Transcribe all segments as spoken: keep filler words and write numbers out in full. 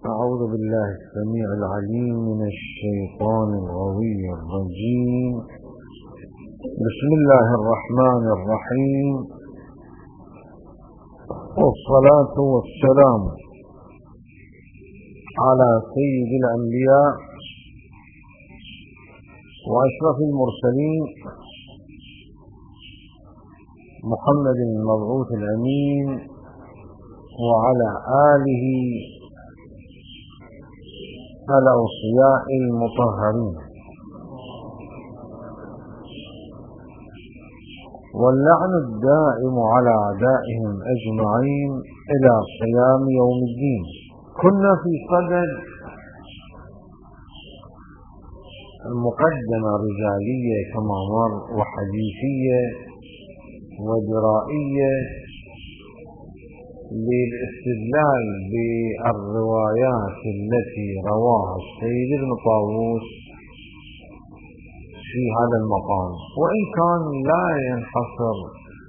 أعوذ بالله السميع العليم من الشيطان الغوي الرجيم. بسم الله الرحمن الرحيم، والصلاة والسلام على سيد الأنبياء وأشرف المرسلين محمد المبعوث الأمين وعلى آله الأوصياء المطهرين، واللعن الدائم على أعدائهم أجمعين إلى قيام يوم الدين. كنا في صدد المقدمة رجالية كما مر، وحديثية ودرائية للاستدلال بالروايات التي رواها السيد ابن طاووس في هذا المقام، وإن كان لا ينحصر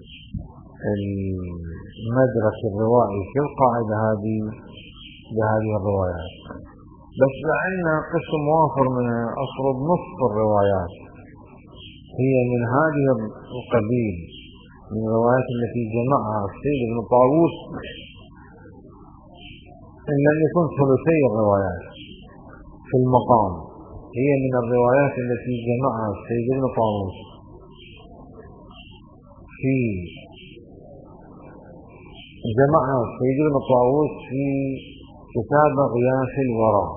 المدرك الروائي في القاعدة هذه بهذه الروايات، بس لأن قسم وافر من أفرض نصف الروايات هي من هذه القبيل، من الروايات التي جمعها السيد ابن طاووس، إن لم يكن ثلثي الروايات في المقام هي من الروايات التي جمعها السيد ابن طاووس في جمعها السيد ابن طاووس في كتاب غياث الورى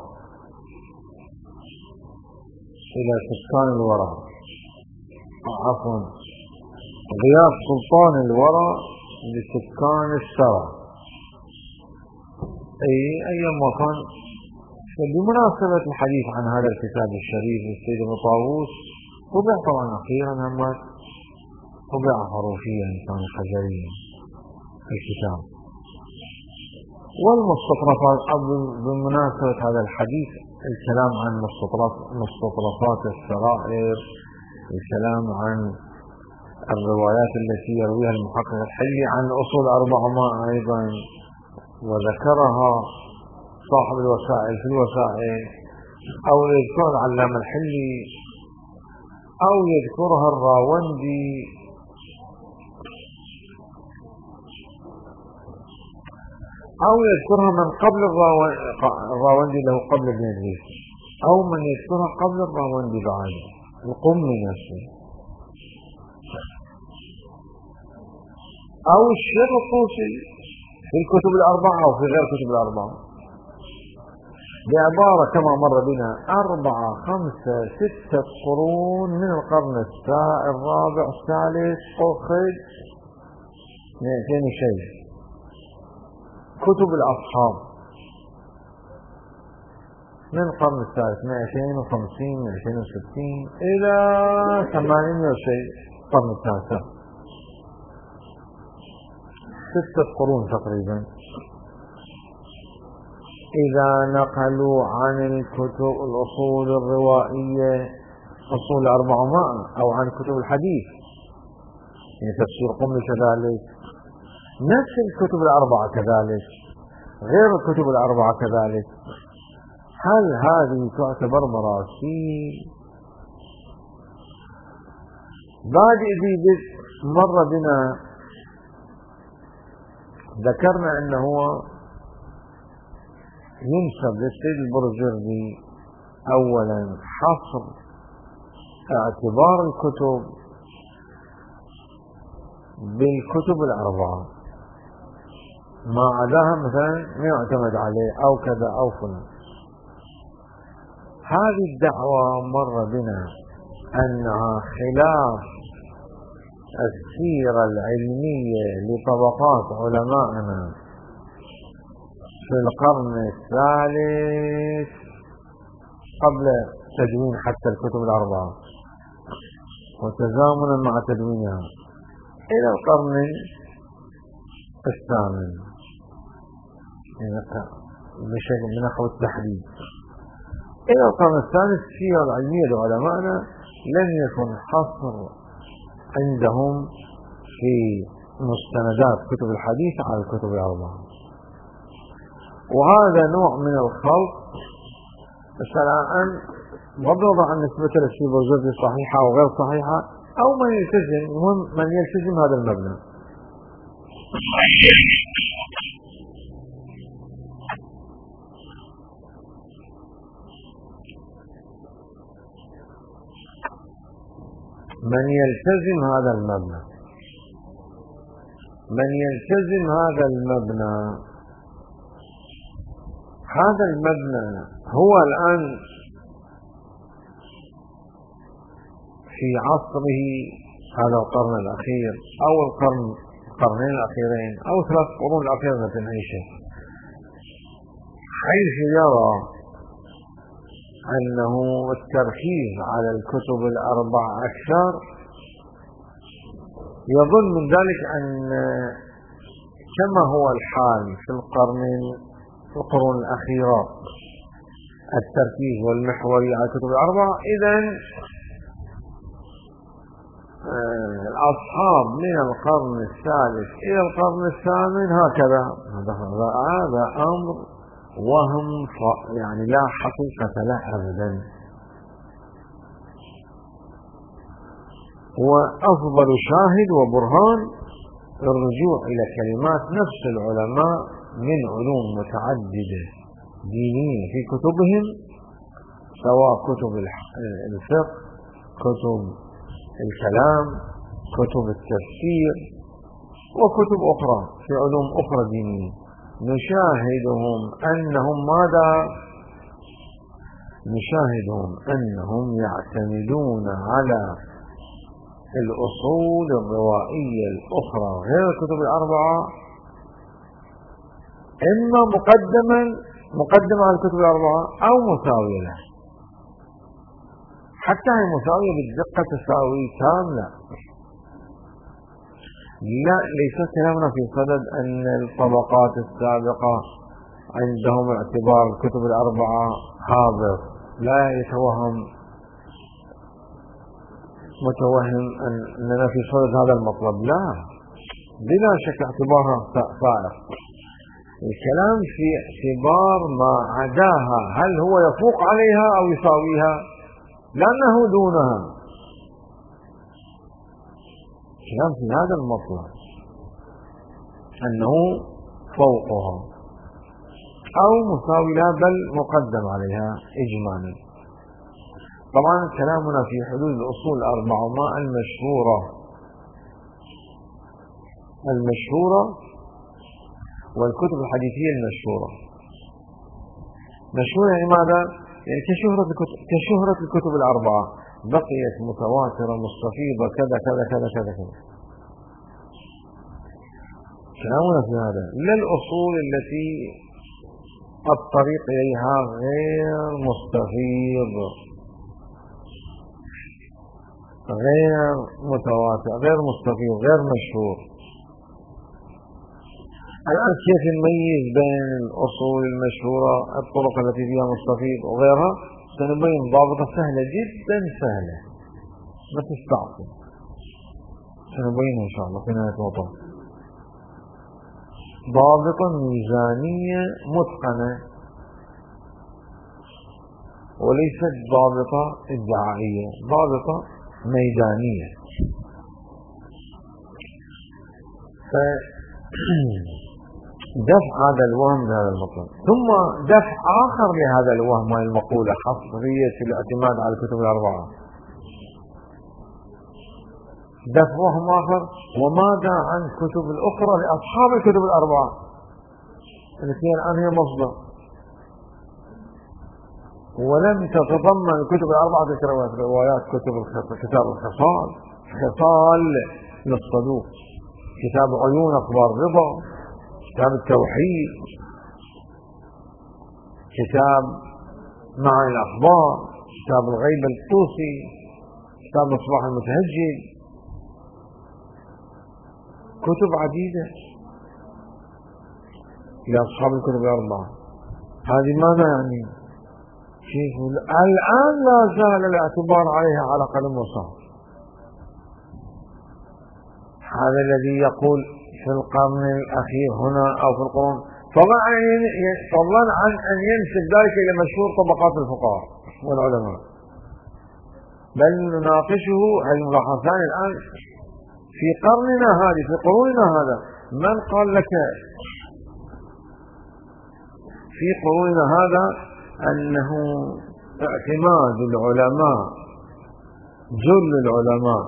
إلى سكان الورى، عفوا غياث سلطان الورى لسكان الثرى، أي أيما كان. بمناسبة الحديث عن هذا الكتاب الشريف للسيد ابن طاووس، طبع طبعا أخيرا هم طبع حروفيا كان حجريا الكتاب، والمستطرفات. بمناسبة هذا الحديث الكلام عن مستطرفات السرائر، الكلام عن الروايات التي يرويها المحقق الحلي عن أصول أربعمائة أيضا، وذكرها صاحب الوسائل في الوسائل، أو يذكر العلامة الحلي، أو يذكرها الراوندي، أو يذكرها من قبل الراوندي له قبل ابن إدريس، أو من يذكرها قبل الراوندي بعد القمي نفسه، أو الشيخ الطوسي في الكتب الأربعة أو في غير الكتب الأربعة، بعبارة كما مر بنا أربعة خمسة ستة قرون من القرن الرابع الثالث أخذ مئتين شيء كتب الأصحاب من القرن الثالث مئتين وخمسين مئتين وستين إلى ثمانين شيء القرن التاسع، ستة قرون تقريبا. إذا نقلوا عن الكتب الأصول الروائية أصول أربعمائة أو عن كتب الحديث، يعني تفسير قمي كذلك، نفس الكتب الأربعة كذلك، غير الكتب الأربعة كذلك، هل هذه تعتبر مراسيل؟ بعد ذي مر بنا ذكرنا أنه ينسب للسيد البرجردي أولا حصر اعتبار الكتب بالكتب الأربعة، ما عداها مثلا ما يعتمد عليه أو كذا أو فلان. هذه الدعوة مر بنا أنها خلاف السيرة العلمية لطبقات علمائنا في القرن الثالث قبل تدوين حتى الكتب الأربعة، وتزامنا مع تدوينها إلى القرن الثامن بشكل من نحو التحديد. إلى القرن الثالث السيرة العلمية لعلمائنا لم يكن حصر عندهم في مستندات كتب الحديث على الكتب الأربعة، وهذا نوع من الخلط. بس الآن بغض عن نسبة الشيبوزيتي صحيحة أو غير صحيحة أو من يلتزم، المهم من يلتزم هذا المبنى. من يلتزم هذا المبنى من يلتزم هذا المبنى هذا المبنى هو الآن في عصره، هذا القرن الأخير أو القرن القرنين الأخيرين أو ثلاث قرون الأخيرة التي نعيشها، حيث يرى أنه التركيز على الكتب الأربع أكثر، يظن من ذلك أن كما هو الحال في القرنين في القرون الأخيرة التركيز والمحوري على الكتب الأربعة، إذن الأصحاب من القرن الثالث إلى القرن الثامن هكذا. هذا أمر وهم يعني لا حقيقة له أبدا. وأفضل شاهد وبرهان الرجوع إلى كلمات نفس العلماء من علوم متعددة دينية في كتبهم، سواء كتب الفقه، كتب الكلام، كتب التفسير، وكتب أخرى في علوم أخرى دينية، نشاهدهم أنهم ماذا؟ نشاهدهم أنهم يعتمدون على الأصول الروائية الأخرى غير الكتب الأربعة، إما مقدما مقدمة على الكتب الأربعة أو مساوية له، حتى هي مساوية بالدقة تساوي كاملة. لا، ليس كلامنا في صدد أن الطبقات السابقة عندهم اعتبار الكتب الأربعة هابط، لا يتوهم متوهم أننا في صدد هذا المطلب، لا، بلا شك اعتبارها صائغ. الكلام في اعتبار ما عداها، هل هو يفوق عليها أو يساويها، لأنه دونها. الكلام في هذا المطلب أنه فوقها أو مساوي لها بل مقدم عليها إجمالا. طبعا كلامنا في حدود الأصول الأربعة وما المشهورة المشهورة والكتب الحديثية المشهورة. مشهورة يعني ماذا؟ يعني كشهرة الكتب, كشهرة الكتب الأربعة، بقيت متواترة مستفيضة كذا كذا كذا كذا كذا. كلامنا في هذا، لا الأصول التي الطريق إليها غير مستفيض، غير متواتر، غير مستفيض، غير مشهور. الآن كيف نميز بين الأصول المشهورة الطرق التي فيها مستفيض وغيرها؟ سنبين ضابطة سهلة جدا سهلة، ما تستعصي، سنبينها إن شاء الله في نهاية الوطن. ضابطة ميزانية متقنة وليست ضابطة ادعائية، ضابطة ميدانية. دفع هذا الوهم لهذا المطلب، ثم دفع آخر لهذا الوهم وهي المقولة حصرية الاعتماد على الكتب الأربعة. دفع وهم آخر، وماذا عن الكتب الأخرى لأصحاب الكتب الأربعة؟ الاثنين الآن هي مصدر، ولم تتضمن الكتب الأربعة روايات كتب كتاب الخصال، خصال للصدوق، كتاب عيون أخبار رضا، كتاب التوحيد، كتاب معاني الأخبار، كتاب الغيب الطوسي، كتاب مصباح المتهجد، كتب عديدة لأصحاب الكتب الأربعة. هذه ماذا يعني؟ كيف الآن لا زال الاعتبار عليها على قلم وصهر. هذا الذي يقول في القرن الأخير هنا أو في القرون فضلا عن أن ينسب ذلك إلى مشهور طبقات الفقهاء والعلماء، بل نناقشه الملاحظان الآن في قرننا هذه، في قروننا هذا. من قال لك في قروننا هذا أنه اعتماد العلماء، جل العلماء،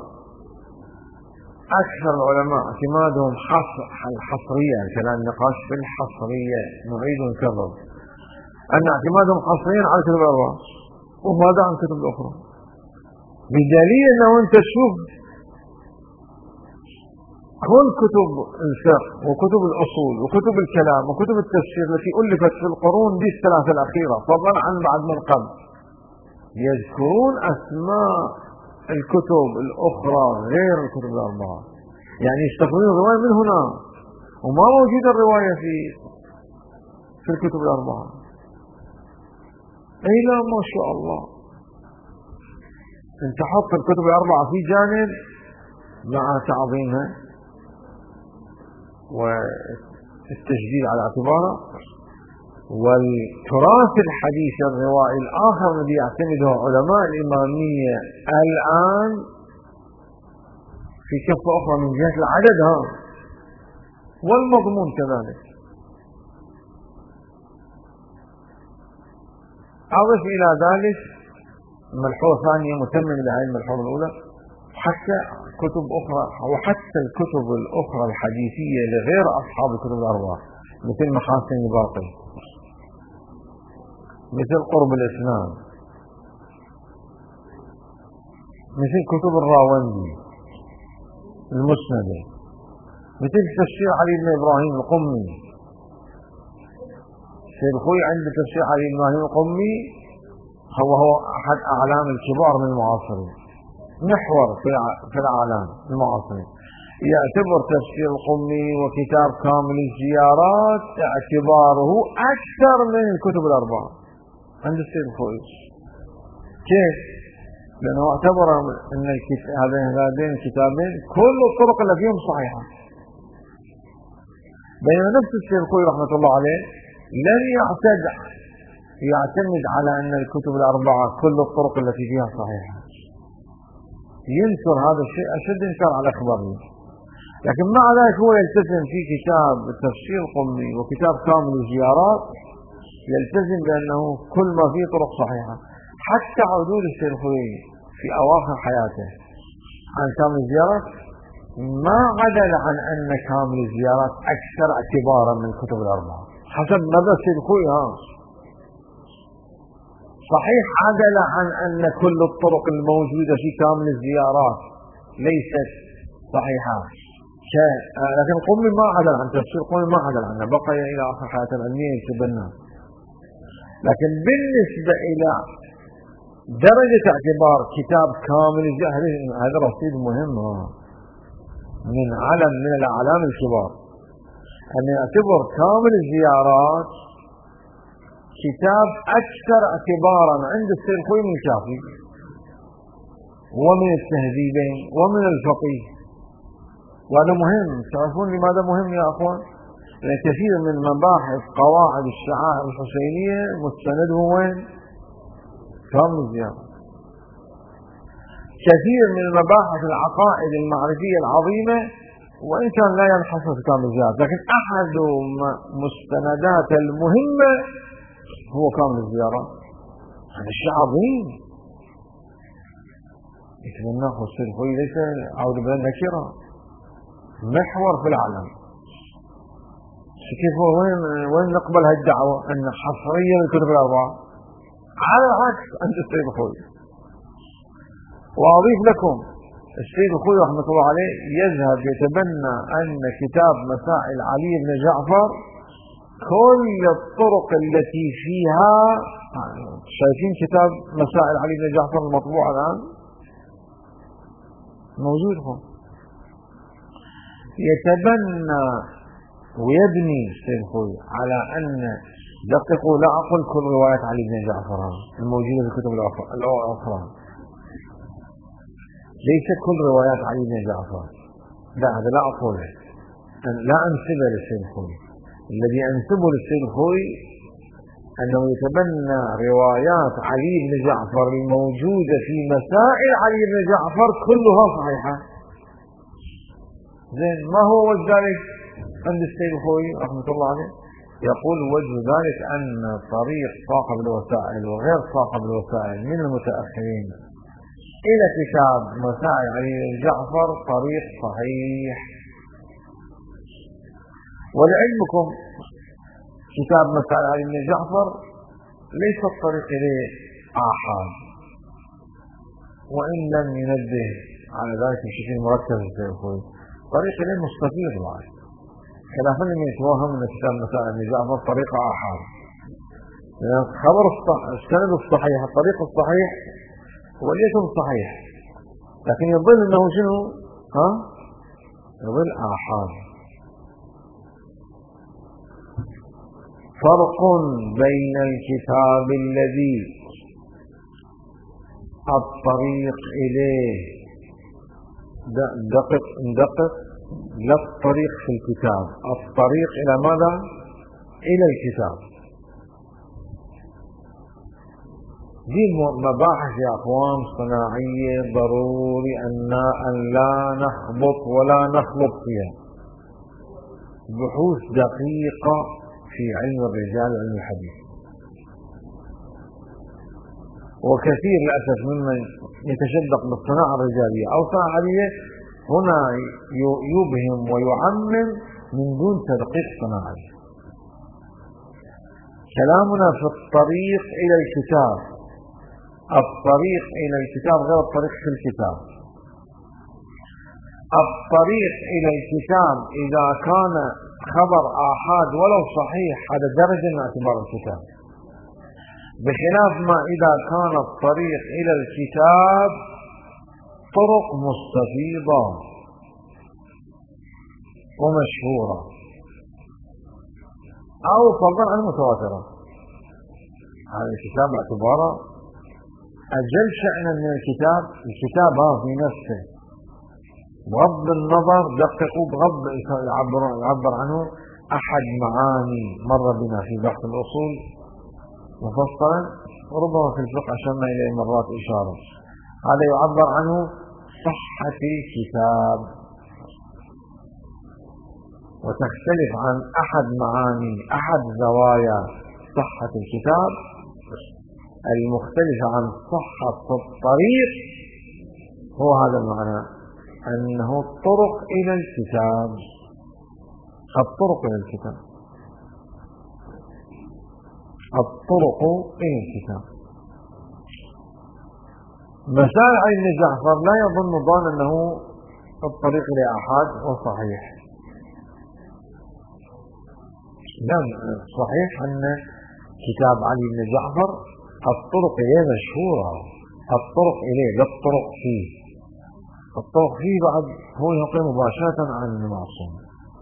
أكثر العلماء اعتمادهم حصريا، كلام النقاش في الحصرية، نعيد ونكرر أن اعتمادهم حصريا على الكتب الأربعة وماذا عن الكتب الأخرى، بدليل أنه أنت تشوف كل كتب الفقه وكتب الأصول وكتب الكلام وكتب التفسير التي ألفت في القرون دي الثلاثة الأخيرة فضلا عن بعد من قبل يذكرون أسماء الكتب الأخرى غير الكتب الأربعة، يعني يستخدمون الرواية من هنا وما موجودة الرواية في في الكتب الأربعة. أي لا ما شاء الله، انت حط الكتب الأربعة في جانب مع تعظيمها والتشديد على اعتباره، والتراث الحديث الروائي الآخر الذي يعتمده علماء الإمامية الآن في كفة أخرى من جهة العدد ها والمضمون كذلك. أضف إلى ذلك ملحوظة ثانية متممة لهذه الملحوظة الأولى، حتى كتب أخرى وحتى الكتب الأخرى الحديثية لغير أصحاب الكتب الأربعة مثل محاسن الباقي، مثل قرب الإسلام، مثل كتب الراوندي المسندة، مثل تفسير علي بن إبراهيم القمي. سيد خوي عند تفسير علي بن إبراهيم القمي هو هو أحد أعلام الكبار من المعاصرين، محور في الأعلام المعاصرين. يعتبر تفسير القمي وكتاب كامل الزيارات اعتباره أكثر من الكتب الأربعة عند السيد الخوي. كيف؟ لأنه اعتبر أن هذين الكتابين كل الطرق اللي فيهم صحيحة، بينما نفس السيد الخوي رحمة الله عليه لن يعتد يعتمد على أن الكتب الأربعة كل الطرق التي فيها صحيحة، ينكر هذا الشيء أشد إنكار على أخباره. لكن مع ذلك هو يلتزم في كتاب تفسير القمي وكتاب كامل الزيارات، يلتزم بأنه كل ما فيه طرق صحيحة. حتى عدول السيد الخوي في أواخر حياته عن كامل الزيارات ما عدل عن أن كامل الزيارات أكثر اعتبارا من الكتب الأربعة حسب ماذا السيد الخوي. ها صحيح عدل عن أن كل الطرق الموجودة في كامل الزيارات ليست صحيحة، لكن القمي ما عدل عن تفسير القمي، ما عدل عنه، بقي إلى آخر حياته العلمية يتبنى. لكن بالنسبة إلى درجة اعتبار كتاب كامل الزيارات هذا رصيد مهم من علم من الأعلام الكبار، أن يعتبر كامل الزيارات كتاب أكثر اعتبارا عند السيد الخوي من الشافعي ومن التهذيبين ومن الفقيه. وهذا مهم. تعرفون لماذا مهم يا أخوان؟ لأن كثير من مباحث قواعد الشعائر الحسينية مستنده وين؟ كامل الزيارة. كثير من مباحث العقائد المعرفية العظيمة وإن كان لا ينحصر في كامل الزيارة، لكن أحد مستندات المهمة هو كامل الزيارة. هذا الشيء عظيم يتمناه السيد الخوي، ليس عود بلا نكرة، محور في العالم. كيف وين وين نقبل هالدعوة أن حصرية للكتب الأربعة؟ على العكس عند السيد الخوي. وأضيف لكم السيد الخوي رحمة الله عليه يذهب يتبنى أن كتاب مسائل علي بن جعفر كل الطرق التي فيها، شايفين كتاب مسائل علي بن جعفر المطبوع الآن موجود هو، يتبنى ويبني السيد الخوي على أن دققوا لا أقول كل روايات علي بن جعفر الموجودة في الكتب الأخرى، ليس كل روايات علي بن جعفر، لا هذا لا أقوله، لا أنسبه للسيد الخوي، الذي أنسبه للسيد الخوئي أنه يتبنى روايات علي بن جعفر الموجودة في مسائل علي بن جعفر كلها صحيحة. زين، ما هو وجه ذلك عند السيد الخوئي رحمة الله عليه؟ يقول وجه ذلك أن طريق صاحب الوسائل وغير صاحب الوسائل من المتأخرين إلى كتاب مسائل علي بن جعفر طريق صحيح. ولعلمكم كتاب مسائل علي بن جعفر ليس الطريق إليه آحاد، وإن لم ينبه على ذلك بشكل مركز السيد الخوئي، طريق إليه مستفيض بعد، خلافا لمن يتوهم أن كتاب مسائل علي بن جعفر طريق آحاد. خبر السند الصحيح الطريق الصحيح وليس صحيح، لكن يظل أنه شنو؟ ها؟ يظل آحاد. فرق بين الكتاب الذي الطريق إليه دقق دقق لا الطريق في الكتاب، الطريق إلى ماذا؟ إلى الكتاب. دي مباحث يا أخوان صناعية ضروري أن أن لا نخبط ولا نخلط فيها، بحوث دقيقة في علم الرجال وعلم الحديث. وكثير للأسف ممن يتشدق بالصناعة الرجالية أو صناعة عادية هنا يبهم ويعمم من دون تدقيق صناعي. كلامنا في الطريق إلى الكتاب، الطريق إلى الكتاب غير الطريق في الكتاب. الطريق إلى الكتاب إذا كان خبر آحاد ولو صحيح هذا درجة من اعتبار الكتاب، بخلاف ما إذا كان الطريق إلى الكتاب طرق مستفيضة ومشهورة أو فضلا عن متواترة، هذا الكتاب باعتباره أجل شأنا من الكتاب. الكتاب في نفسه بغض النظر دققوا بغض يعبر, يعبر عنه أحد معاني مر بنا في بحث الأصول مفصلا، وربما في الفقه أشرنا إليه مرات إشارة. هذا يعبر عنه صحة الكتاب، وتختلف عن أحد معاني أحد زوايا صحة الكتاب المختلفة عن صحة الطريق. هو هذا المعنى، أنه الطرق إلى الكتاب، الطرق إلى الكتاب، الطرق إلى الكتاب. مسائل علي بن جعفر لا يظن ظان أنه الطريق إلى آحاد وصحيح، لا، صحيح أن كتاب علي بن جعفر الطرق إليه مشهورة، الطرق إليه لا الطرق فيه. الطرق فيه بعد هو ينقل مباشرة عن المعصوم.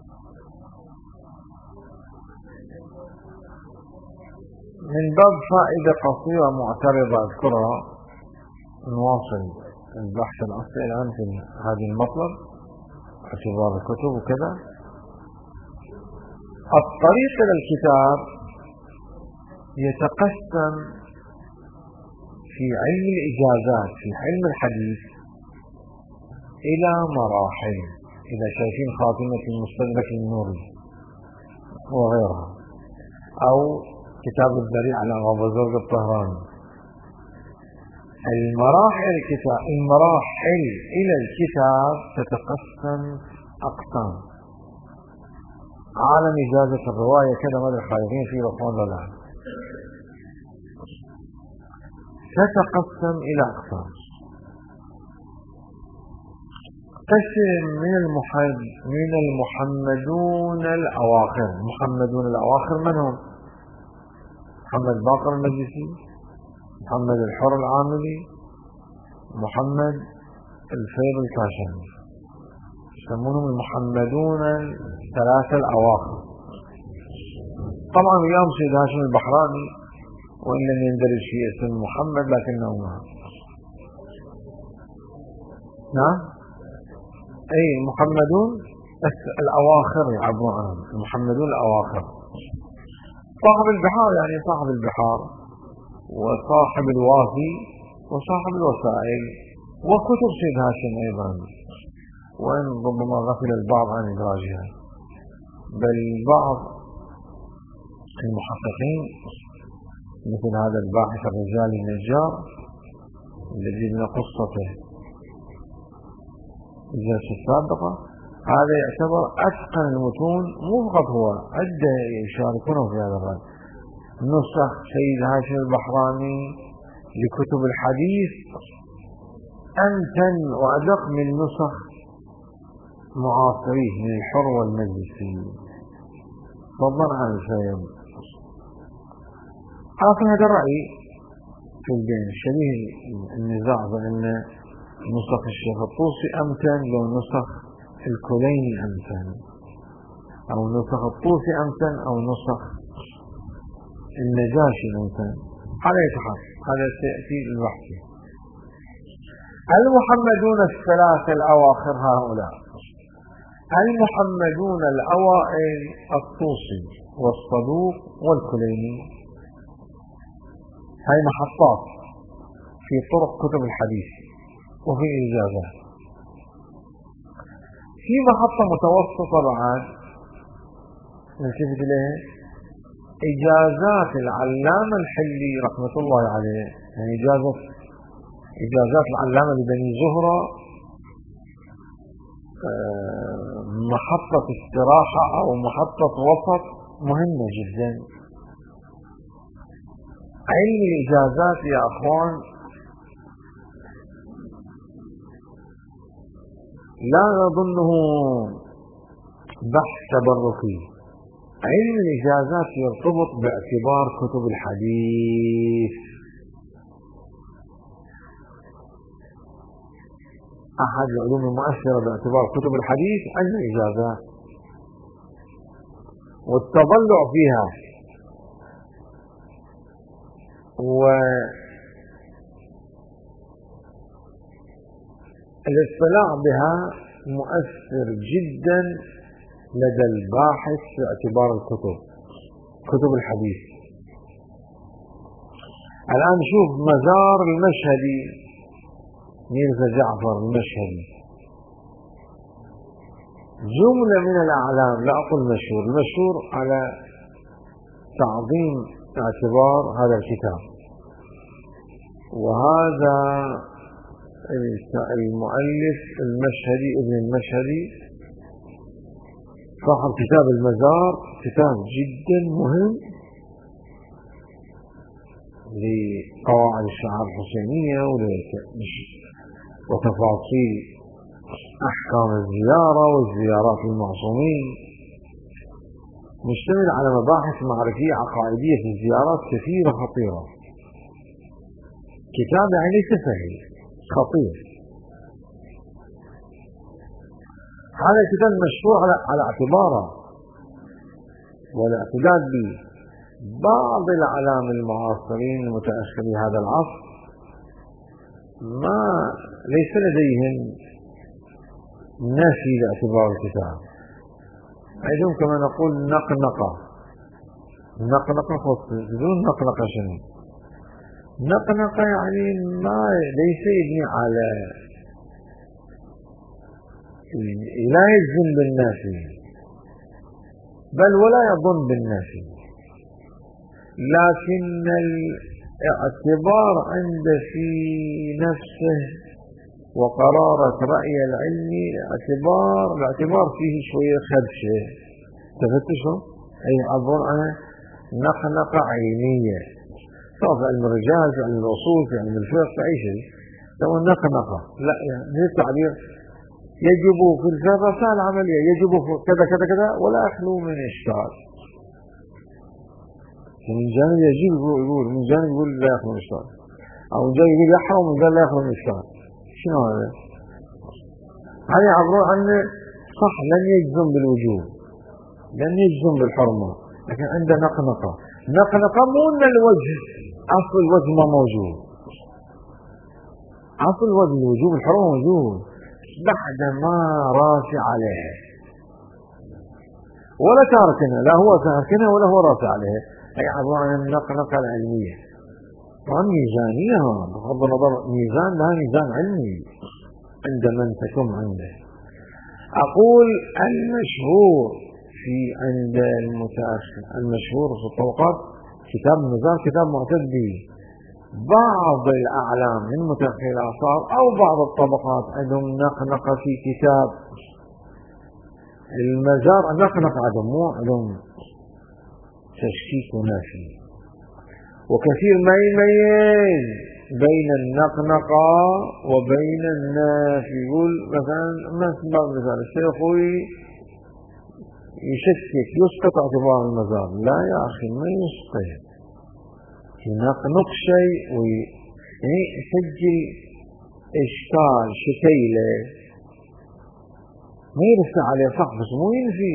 من باب فائدة قصيرة معترضة أذكرها، نواصل البحث الأصلي الآن في هذه المطلب اعتبار الكتب وكذا. الطريق إلى الكتاب يتقسم في علم الإجازات في علم الحديث إلى مراحل، إذا شايفين خاتمة المستدرك النوري وغيرها، أو كتاب الذريعة على أبو زرق الطهراني. المراحل الكتاب المراحل إلى الكتاب تتقسم أقسام. عالم إجازة الرواية كذا ماذا الخالفين فيه رحمه الله تتقسم إلى أقسام. قسم من المحد من المحمدون الأواخر. المحمدون الأواخر من هم؟ محمد باقر المجلسي، محمد الحر العاملي، محمد الفيض الكاشاني، يسمونهم المحمدون الثلاثة الأواخر. طبعا اليوم سيد هاشم البحراني وإن لم يندرج في اسم محمد لكنه نعم نعم أي المحمدون الأواخر يعبرون عنهم، المحمدون الأواخر. صاحب البحار يعني صاحب البحار، وصاحب الوافي، وصاحب الوسائل، وكتب سيد هاشم أيضا، وإن ربما غفل البعض عن إدراجها، بل بعض المحققين مثل هذا الباحث الرجال النجار الذي من قصته الجلسة السابقة، هذا يعتبر أتقن المتون، مو فقط هو، عدة يشاركونه في هذا الرأي. نسخ سيد هاشم البحراني لكتب الحديث أمتن وأدق من نسخ معاصريه من الحر والمجلسي، فضلا عن الفيم. حاصل هذا الرأي في البين شبيه النزاع بأن نسخ الشيخ الطوسي أمتن لو نسخ الكليني أمتن، أو نسخ الطوسي أمتن، أو نسخ النجاشي أمتن. هذا يتحقق، هذا سيأتي البحث. المحمدون الثلاثة الأواخر هؤلاء، المحمدون الأوائل الطوسي والصدوق والكليني، هاي محطات في طرق كتب الحديث وفي إجازات. في محطة متوسطة بعد نلتفت إليها، إجازات العلامة الحلي رحمة الله عليه، يعني إجازة إجازات العلامة لبني زهرة، محطة استراحة أو محطة وسط مهمة جدا. علم الإجازات يا أخوان لا نظنه بحث تبركي، علم الإجازات يرتبط باعتبار كتب الحديث. أحد العلوم المؤثرة باعتبار كتب الحديث علم الإجازات والتضلع فيها والاطلاع بها مؤثر جدا لدى الباحث في اعتبار الكتب كتب الحديث. الآن شوف مزار المشهدي، ميرزا جعفر المشهدي، جملة من الأعلام، لا أقول مشهور، المشهور على تعظيم اعتبار هذا الكتاب. وهذا المؤلف المشهدي ابن المشهدي صاحب كتاب المزار، كتاب جدا مهم لقواعد الشعار الحسينية وتفاصيل أحكام الزيارة والزيارات للمعصومين، مشتمل على مباحث معرفية عقائدية في الزيارات كثيرة خطيرة. كتاب يعني ليس سهل، خطير. هذا الكتاب مشروع على, على اعتباره والاعتداد ببعض الأعلام المعاصرين المتأخرين هذا العصر، ما ليس لديهم نفي لاعتبار الكتاب، عندهم كما نقول نقنقة. نقنقة خط بدون نقنقة شنو؟ نقنقة يعني ما ليس يبني على، لا يجزم بالنافي بل ولا يظن بالنافي، لكن الاعتبار عند في نفسه وقرارة رأي العلمي اعتبار الاعتبار فيه شوية خدشة. تفتشوا أي عبر عنه نقنقة علمية، سواء في علم الرجال، في علم الأصول، في علم الفقه، في أي شيء. سواء نقنقة لا يعني هي التعبير يجب في الرسائل العملية يجب كذا كذا كذا ولا يخلو من إشكال. من جانب يجب يقول، من جانب يقول لا يخلو من إشكال، أو من جانب يقول يحرم، من جانب لا يخلو من إشكال. شنو هذا؟ هذا يعبرون عنه صح، لن يجزم بالوجوب، لن يجزم بالحرمة، لكن عنده نقنقة. نقنقة مو أن الوجه أصل الوجه ما موجود، أصل الوجه الوجوب الحرمة موجود بعد ما راسي عليه ولا تاركنا، لا هو تاركنا ولا هو راسي عليه، أي عبارة عن النقنقة العلمية، طبعا ميزانية، بغض النظر ميزان لها ميزان علمي عند من تكون عنده. أقول المشهور في عند المتأخر، المشهور في الطبقات كتاب النزار كتاب معتد به. بعض الأعلام من متأخر الآثار أو بعض الطبقات عندهم نقنقة في كتاب المزار، نقنقة عندهم مو عندهم تشكيك ونافي، وكثير ما يميز بين النقنقة وبين النافي. يقول مثلا مثلا مثلا الشيخوي يشكك يسقط اعتبار المزار، لا يا أخي ما يسقط، ينقنق شيء وي... يعني يسجل إشكال شكيلة ما يرفع عليه صح بس مو ينفي.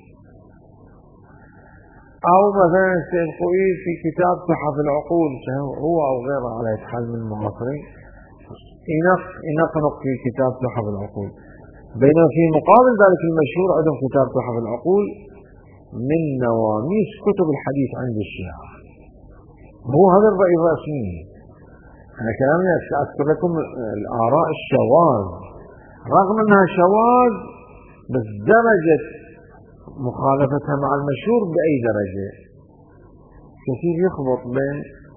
أو مثلا الشيخوي في كتاب تحف العقول هو أو غيره على يتحل من المعاصرين ينقنق في كتاب تحف العقول، بينما في مقابل ذلك المشهور عندهم كتاب تحف العقول من نواميس كتب الحديث عند الشيعة. هو هذا الرأي الرسمي. أنا كلامي أذكر لكم الآراء الشواذ، رغم أنها شواذ بس درجة مخالفتها مع المشهور بأي درجة. كثير يخبط بين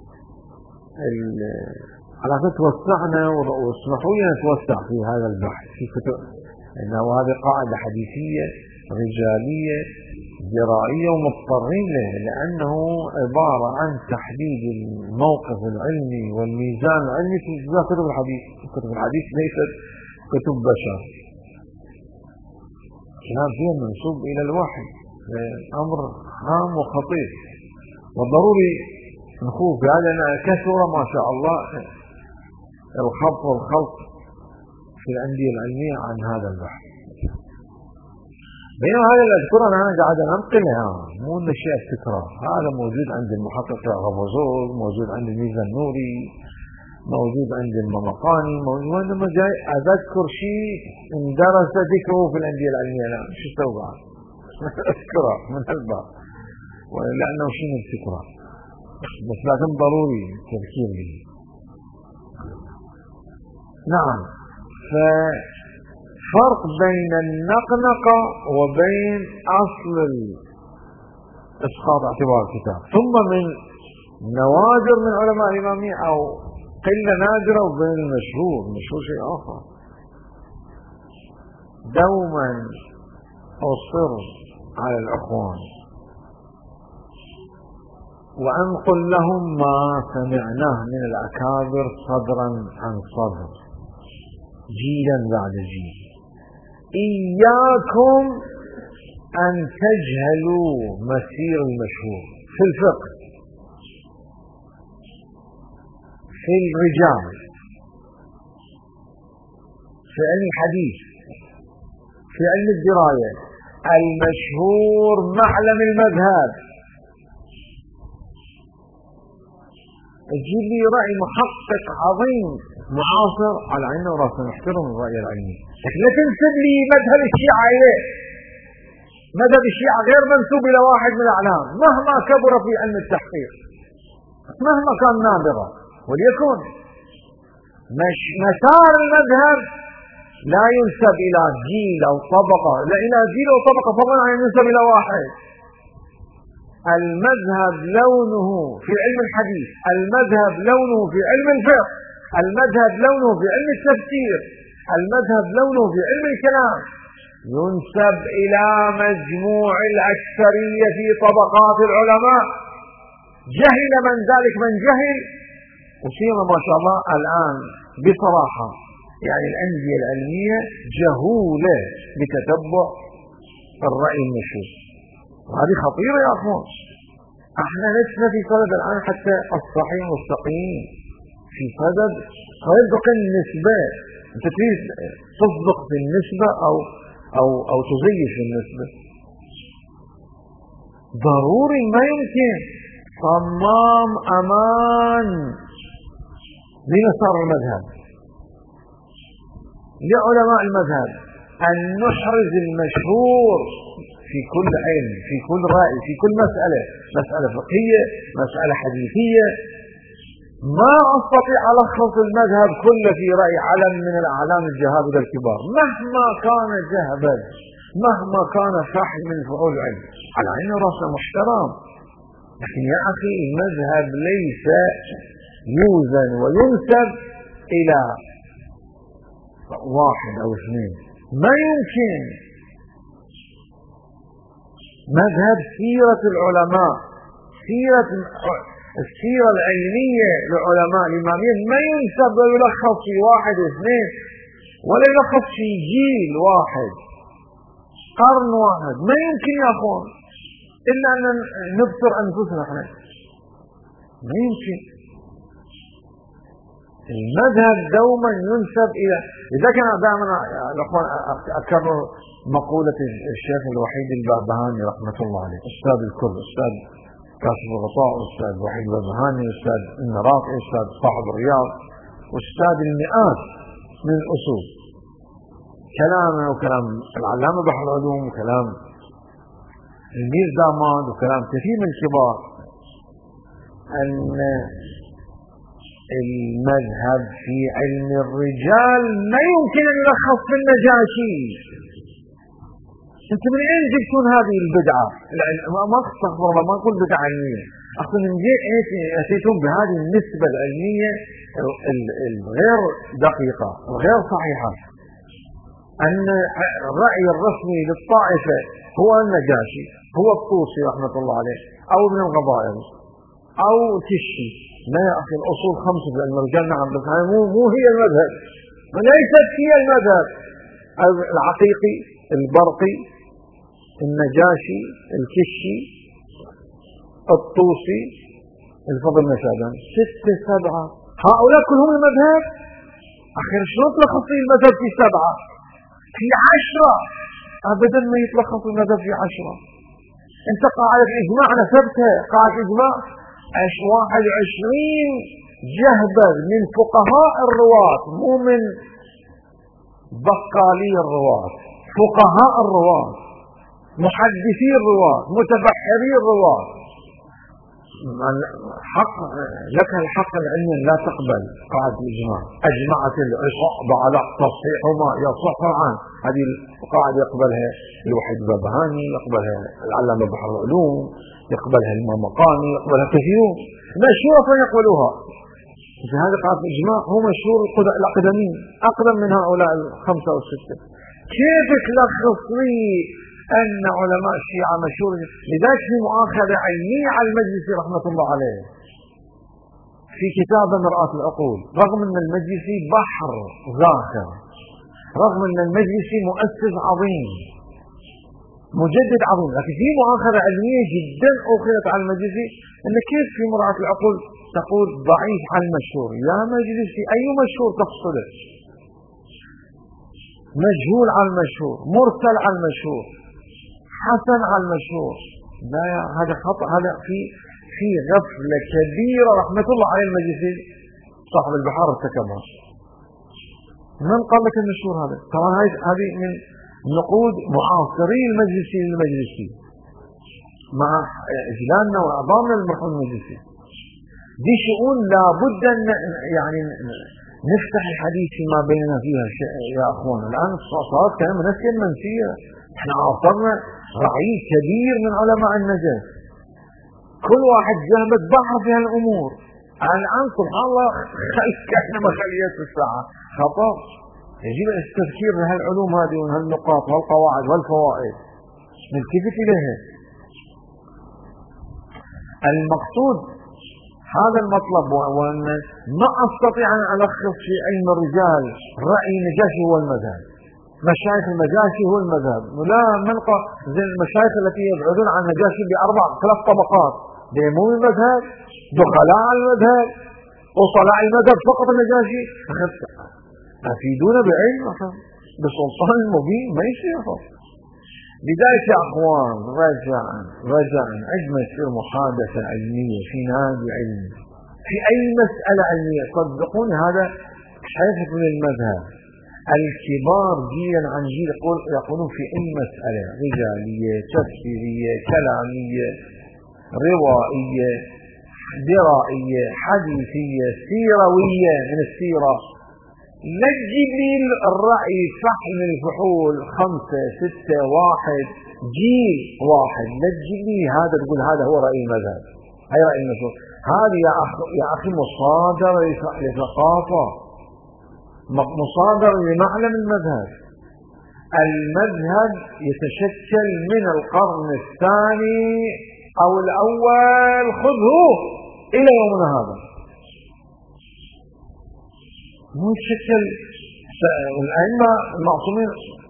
على فكرة توسعنا واسمحوا لي نتوسع في هذا البحث في كتب، إنه هذه قاعدة حديثية رجالية جرائية ومضطرين له، لأنه عبارة عن تحديد الموقف العلمي والميزان العلمي في كتب الحديث. كتب الحديث ليست كتب بشر، كلام فيها منسوب إلى الوحي، أمر هام وخطير وضروري نخوف بهذا، لأن كثر ما شاء الله الخط والخلط في الأندية العلمية عن هذا البحث. بينما هذا اللي أذكره أنا قاعد أنقلها، مو إن شيء التكرار، هذا موجود عند المحقق غفوزول، موجود عند الميزان النوري، موجود عند الممقاني، موجود. وإنما جاي أذكر شيء اندرس ذكره في الأندية العلمية، لا شو سوى أذكره من الباب لأنه شيء من التكرار، بس لكن ضروري التذكير به. نعم، ففرق بين النقنقة وبين أصل إسقاط اعتبار الكتاب. ثم من نوادر من علماء الإمامية أو قلة نادرة وبين المشهور، المشهور شيء آخر. دوما أصر على الأخوان وأنقل لهم ما سمعناه من الأكابر صدرا عن صدر جيلا بعد جيل. إياكم أن تجهلوا مسير المشهور في الفقه، في الرجال، في علم الحديث، في علم الدراية. المشهور معلم المذهب. تجيب لي رأي محقق عظيم معاصر على عيننا وراسنا، نحترم الرأي العلمي، لكن لا تنسب لي مذهب الشيعة إليه. مذهب الشيعة غير منسوب إلى واحد من الأعلام مهما كبر في علم التحقيق، مهما كان نابغة. وليكن مش مسار المذهب لا ينسب إلى جيل أو طبقة، لا إلى جيل أو طبقة، فضلا عن ينسب إلى واحد. المذهب لونه في علم الحديث، المذهب لونه في علم الفقه، المذهب لونه في علم التفسير، المذهب لونه في علم الكلام، ينسب إلى مجموع الأكثرية في طبقات العلماء. جهل من ذلك من جهل، وسيما ما شاء الله الآن بصراحة يعني الأندية العلمية جهولة بتتبع الرأي المشهور، وهذه خطيرة يا أخوان. احنا لسنا في صدد الآن حتى الصحيح والسقيم، في صدد صدق النسبة. انت تريد تصدق في النسبة أو أو أو تزيف النسبة، ضروري ما يمكن صمام أمان لمسار المذهب لعلماء المذهب أن نحرز المشهور في كل علم، في كل رأي، في كل مسألة، مسألة فقهية، مسألة حديثية، ما أستطيع ألخص المذهب كله في رأي علم من الأعلام الجهابذة الكبار مهما كان جهبذ، مهما كان فحل من فحول العلم، على عين رأسه محترم. لكن يا أخي المذهب ليس يوزن وينسب إلى واحد أو اثنين، ما يمكن. مذهب سيرة العلماء، سيرة السيرة العلمية للعلماء الإماميين ما ينسب ويلخص في واحد اثنين، ولا يلخص في جيل واحد قرن واحد، ما يمكن يا أخوان، إلا أن نبصر أنفسنا احنا، ما يمكن. المذهب دوما ينسب إلى، إذا كان دائما الأخوان أكرر مقولة الشيخ الوحيد البهبهاني رحمة الله عليه، أستاذ الكل، أستاذ كاشف الغطاء، أستاذ وحيد البهبهاني، أستاذ النراقي، أستاذ صاحب الرياض، أستاذ المئات من الأصول، كلامه وكلام العلامة بحر العلوم وكلام المير داماد وكلام كثير من الكبار، أن المذهب في علم الرجال ما يمكن أن يلخص في النجاشي. انت من اين جبتون هذه البدعة؟ ما استغفر الله، ما اقول بدعة علمية، اصلا من جهة اتيتم بهذه النسبة العلمية الغير دقيقة وغير صحيحة، ان الرأي الرسمي للطائفة هو النجاشي، هو الطوسي رحمة الله عليه، او ابن الغضائر، او كشي. لا يا اخي، الاصول خمسة في علم الرجال، نعم، بس مو مو هي المذهب، وليست هي المذهب. العقيقي، البرقي، النجاشي، الكشي، الطوسي، الفضل مشابه، ستة سبعة، هؤلاء كلهم المذهب. أخير شلون تلخص المذهب في سبعة في عشرة؟ أبدا ما يتلخص المذهب في عشرة. أنت قاعدة إجماع نسبتها، قاعدة إجماع واحد وعشرين جهبذ من فقهاء الرواة، مو من بقالي الرواة، فقهاء الرواة، محدثي الرواة، متبحري الرواة. حق لك الحق العلمي لا تقبل قاعدة الإجماع، أجمعت العصابة على تصحيح ما يصح عنه، هذه القاعدة يقبلها الوحيد البهبهاني، يقبلها العلامة بحر العلوم، يقبلها الإمام مقامي، يقبلها كثيرون مشهورة يقبلوها. في هذه قاعدة الإجماع هو مشهور الأقدمين، أقدم من هؤلاء الخمسة أو الستة. كيف تلخص لي أن علماء الشيعة مشهور؟ لذلك في مؤاخذة علمية على المجلسي رحمة الله عليه في كتاب مرآة العقول، رغم أن المجلسي بحر زاخر، رغم أن المجلسي مؤسس عظيم مجدد عظيم، لكن في مؤاخذة علمية جدا أخذت على المجلسي، أن كيف في مرآة العقول تقول ضعيف على المشهور؟ يا مجلسي أي مشهور تقصده؟ مجهول على المشهور، مرسل على المشهور، حسن على المشهور. لا يا هذا خطأ، هذا في في غفلة كبيرة رحمة الله على المجلسي صاحب البحار ارتكبها. من قال لك المشهور هذا؟ طبعا هذه من نقود معاصري المجلسي للمجلسي مع إجلالنا وأعظامنا المرحوم المجلسي. دي شؤون لابد أن يعني نفتح الحديث فيما بيننا فيها يا أخوان. الآن صارت كلام نسيا منسية، احنا عاصرنا رعيل كبير من علماء النجاة، كل واحد جهبت بحر في هالأمور. الآن سبحان الله كأنما مخليات الساعة خطأ. يجب التذكير بهالعلوم هذه وهالنقاط والقواعد والفوائد، نلتفت إليها. المقصود هذا المطلب، وأن ما أستطيع أن ألخص في علم الرجال رأي النجاشي هو المذهب، مشايخ النجاشي هو المذهب، ولا منقى زي المشايخ التي يبعدون عن النجاشي بأربع ثلاث طبقات، مو المذهب، دخلاء المذهب، وصلاء المذهب فقط النجاشي. أفيدونا بعلم بسلطان المبين، ما يصير. لذلك يا أخوان رجعا رجعا عندما تصير محادثة علمية في نادي علمي في أي مسألة علمية، صدقوني هذا حيث من المذهب الكبار جيلا عن جيل يقولون في أي مسألة، رجالية، تفسيرية، كلامية، روائية، درائية، حديثية، سيروية من السيرة، لا تجيب لي الرأي فحم الفحول خمسة ستة واحد جيل واحد، لا تجيب لي هذا تقول هذا هو رأي المذهب، هي رأي المشهور. هذه يا أخي يا أخي مصادرة لثقافة، مصادرة لمعلم المذهب. المذهب يتشكل من القرن الثاني أو الأول خذه إلى يومنا هذا، مو يتشكل. الأئمة المعصومين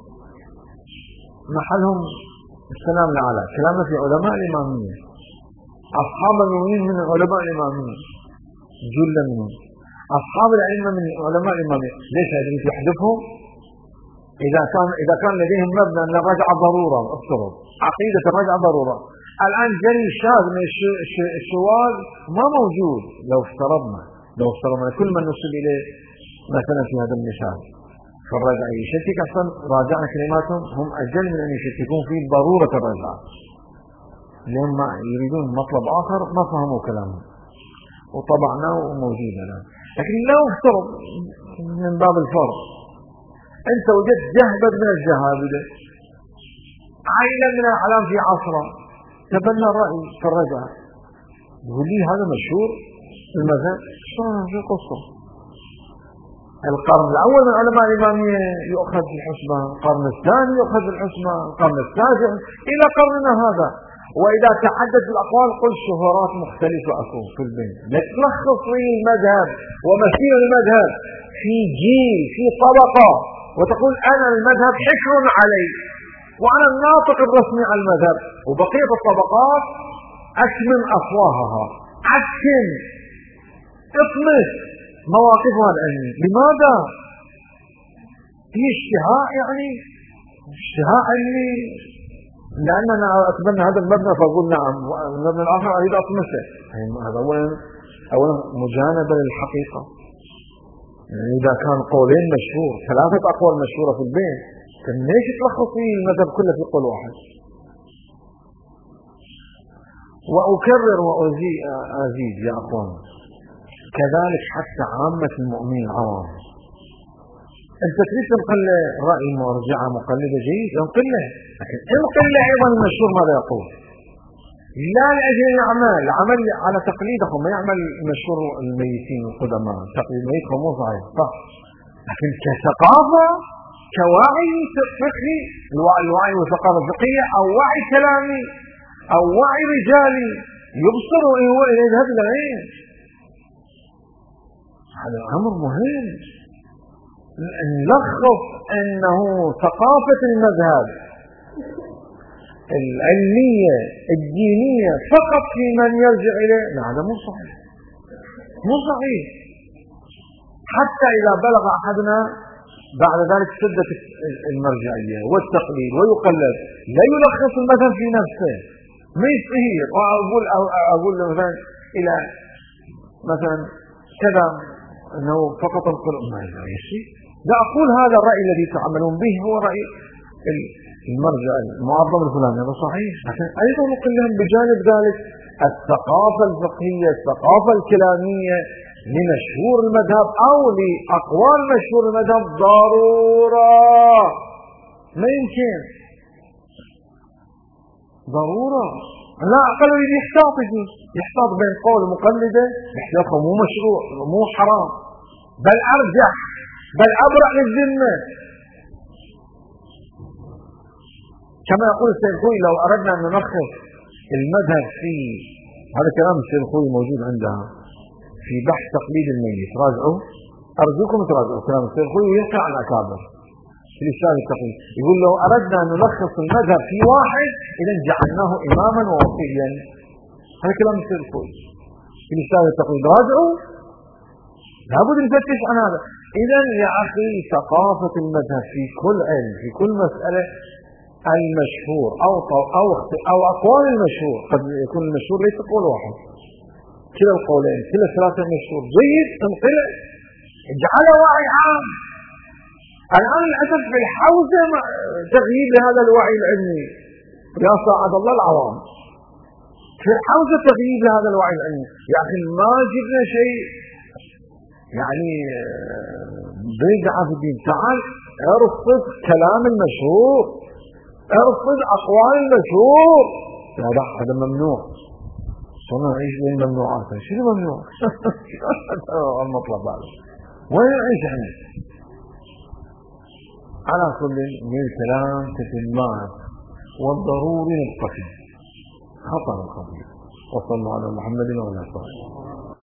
محلهم السلام الأعلى، كلامنا في علماء الإمامية، أصحاب المؤمنين من علماء الإمامية جل منهم، أصحاب الأئمة من علماء الإمامية. ليش هذه يحذفهم؟ إذا كان إذا كان لديهم مبنى أن الرجعة ضرورة، افترض عقيدة الرجعة ضرورة، الآن جري الشاذ من الشواذ ما موجود. لو افترضنا لو افترضنا كل من نسب إليه مثلا في هذا المثال فالرجعة يشكك، أصلا راجعنا كلماتهم هم أجل من أن يشككون في ضرورة الرجعة، لهم ما يريدون مطلب آخر ما فهموا كلامهم وطبعناه وموجود الآن. لكن لو افترض من باب الفرض أنت وجدت جهبذ من الجهابذة، عائلة من الأعلام في عصره تبنى الرأي في الرجعة، يقول لي هذا مشهور في المذهب، شو قصة؟ القرن الأول من علماء الإمامية يؤخذ في الحسبان، القرن الثاني يؤخذ في الحسبان، القرن الثالث إلى قرننا هذا. وإذا تحدث الأقوال قل شهرات مختلفة أكون في البين، لا تلخص لي المذهب ومسير المذهب في جيل في طبقة وتقول أنا المذهب حكر علي وأنا الناطق الرسمي على المذهب، وبقية الطبقات أكمن أفواهها، أكمن اطمس مواقفها العلمية. لماذا؟ في اشتهاء، يعني اشتهاء علمي، لأننا أتبنى هذا المبنى فأقول نعم، والمبنى الآخر أريد أطمسه. هذا أولا أولا مجانبة للحقيقة. يعني إذا كان قولين مشهور، ثلاثة أقوال مشهورة في البين، كان ليش تلخص المذهب كله في قول واحد؟ وأكرر وأزيد يا أخوان، كذلك حتى عامة المؤمنين العوام، أنت تريد تنقل رأي مرجعة مقلدة جيد انقله، لكن انقله أيضا المشهور ماذا يقول، لا لأجل الأعمال، العمل على تقليدهم، ما يعمل مشهور الميتين القدماء، تقليد الميت مو صحيح صح، لكن كثقافة كوعي فقهي، الوعي والثقافة الفقهية، أو وعي كلامي أو وعي رجالي يبصر إلى يذهب العين. هذا أمر مهم. نلخص أنه ثقافة المذهب العلمية الدينية فقط في من يرجع إليه، هذا مو صحيح، مو صحيح. حتى إذا بلغ أحدنا بعد ذلك شدة المرجعية والتقليد ويقلد، لا يلخص المذهب في نفسه، ما يصير. وأقول أقول مثلا إلى مثلا كذا أنه فقط القرآن ما يصير. لا أقول هذا الرأي الذي تعملون به هو رأي المرجع المعظم الفلاني، هذا صحيح، لكن أيضا نقول لهم بجانب ذلك الثقافة الفقهية، الثقافة الكلامية لمشهور المذهب أو لأقوال مشهور المذهب ضرورة، ما يمكن ضرورة. لا أقل يحتاط يحتاط بين قول مقلدة احتياطه مو مشروع مو حرام، بل أرجح بل أبرأ للذمة. كما يقول السيد الخوي لو أردنا أن نلخص المذهب في هذا كلام السيد الخوي موجود عندها في بحث تقليد الميت، راجعوا أرجوكم تراجعوا كلام السيد الخوي ويقع عن أكابر في الإسلام التقليد. يقول لو أردنا أن نلخص المذهب في واحد إذا جعلناه إماما ووصيا، هذا كلام السيد الخوي في الإسلام التقليد. راجعوا لابد نفتش عن هذا. إذا يا أخي ثقافة المذهب في كل علم في كل مسألة المشهور أو أو أو أقوال المشهور، قد يكون المشهور ليس قول واحد، كلا القولين كلا الثلاثة مشهور، جيد تنقله اجعله وعي عام. الآن للأسف في الحوزة تغييب لهذا الوعي العلمي يا ساعد الله العوام، في الحوزة تغييب لهذا الوعي العلمي. يا أخي ما جبنا شيء يعني بدعة في الدين، تعال ارصد كلام المشهور، ارصد أقوال المشهور. لا لا هذا ممنوع، صرنا نعيش بين الممنوعات. شنو ممنوع؟ المطلب هذا وين نعيش احنا؟ على كل من الكلام تتمات والضروري نتقي خطر الخطير. وصلى الله على محمد وعلى اله وصحبه.